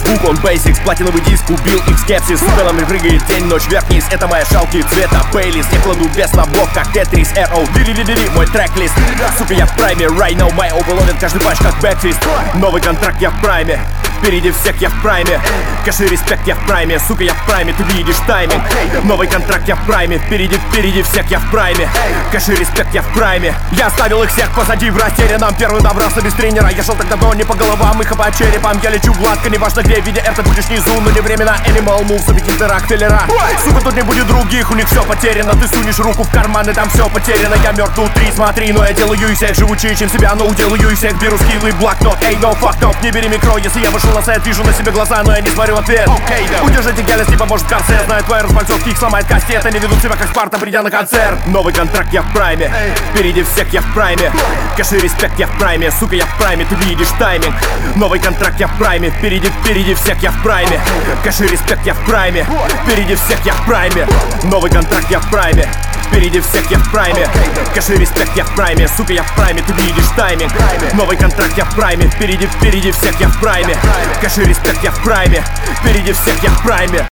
звук, он basics. Платиновый диск убил их скепсис. С белыми прыгает день-ночь вверх-вниз. Это моя шалки цвета Бейлис. Я кладу без на блок, как Тетрис. R.O. Дили-дили-дили, мой трек-лист. Сука, я в прайме, right now my overloaded. Каждый патч как бэкфист. Новый контракт, я в прайме. Впереди всех, я в прайме. Кэши, респект, я в прайме. Сука, я в прайме, ты видишь тайминг. Новый контракт, я в прайме. Впереди всех, я в прайме. Кэши, респект, я в прайме. Я оставил их всех позади в растерянном. Первый добрался без тренера. Я шел так давно не по головам, их по черепам. Я лечу гладко, неважно где. Видя это будешь внизу, но не временно. Animal moves, убить интеракт, филлера. Сука, тут не будет других, у них все потеряно. Ты сунешь руку в карман, и там все потеряно. Я мертв внутри, смотри, но я делаю из всех живучее, чем себя, но уделаю из всех. Беру скиллы, блокнот, эй, no fuck up. Не бери микро, если я вышел на сайт, вижу на себе глаза, но я не смотрю в ответ. Удержите гелес, не поможет в конце. Знаю твои распальцовки, их сломает кастет. Они ведут себя как Спарта, придя на концерт. Новый контракт, я в прайме. Впереди всех, я в прайме. Кэши, респект, я в прайме. Сука, я в прайме, ты видишь тайминг. Новый контракт, я в прайме. Впереди всех, я в прайме. Кэши, респект, я в прайме. Впереди всех, я в прайме. Новый контракт, я в прайме. Впереди всех, я в прайме. Кэши, респект, я в прайме. Сука, я в прайме, ты видишь тайминг. Новый контракт, я в прайме. Впереди всех, я в прайме. Кэши, респект, я в прайме. Впереди всех, я в прайме.